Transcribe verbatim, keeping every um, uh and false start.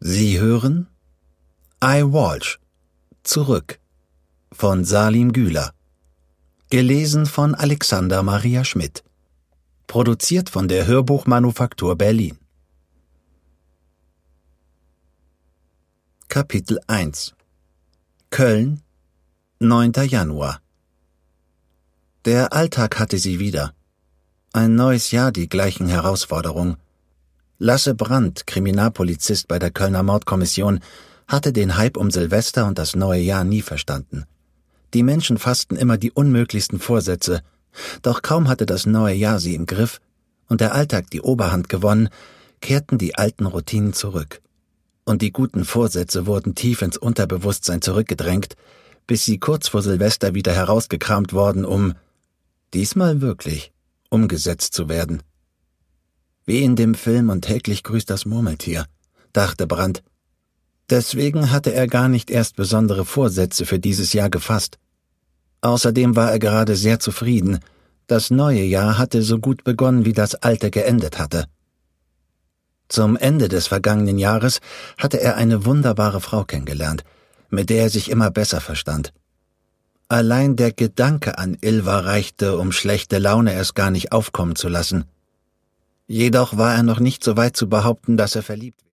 Sie hören I Walsh, zurück von Salim Güler. Gelesen von Alexander Maria Schmidt. Produziert von der Hörbuchmanufaktur Berlin. Kapitel eins. Köln, neunter Januar. Der Alltag hatte sie wieder. Ein neues Jahr, die gleichen Herausforderungen. Lasse Brandt, Kriminalpolizist bei der Kölner Mordkommission, hatte den Hype um Silvester und das neue Jahr nie verstanden. Die Menschen fassten immer die unmöglichsten Vorsätze, doch kaum hatte das neue Jahr sie im Griff und der Alltag die Oberhand gewonnen, kehrten die alten Routinen zurück. Und die guten Vorsätze wurden tief ins Unterbewusstsein zurückgedrängt, bis sie kurz vor Silvester wieder herausgekramt wurden, um, diesmal wirklich, umgesetzt zu werden. Wie in dem Film Und täglich grüßt das Murmeltier, dachte Brandt. Deswegen hatte er gar nicht erst besondere Vorsätze für dieses Jahr gefasst. Außerdem war er gerade sehr zufrieden. Das neue Jahr hatte so gut begonnen, wie das alte geendet hatte. Zum Ende des vergangenen Jahres hatte er eine wunderbare Frau kennengelernt, mit der er sich immer besser verstand. Allein der Gedanke an Ilva reichte, um schlechte Laune erst gar nicht aufkommen zu lassen. Jedoch war er noch nicht so weit zu behaupten, dass er verliebt war.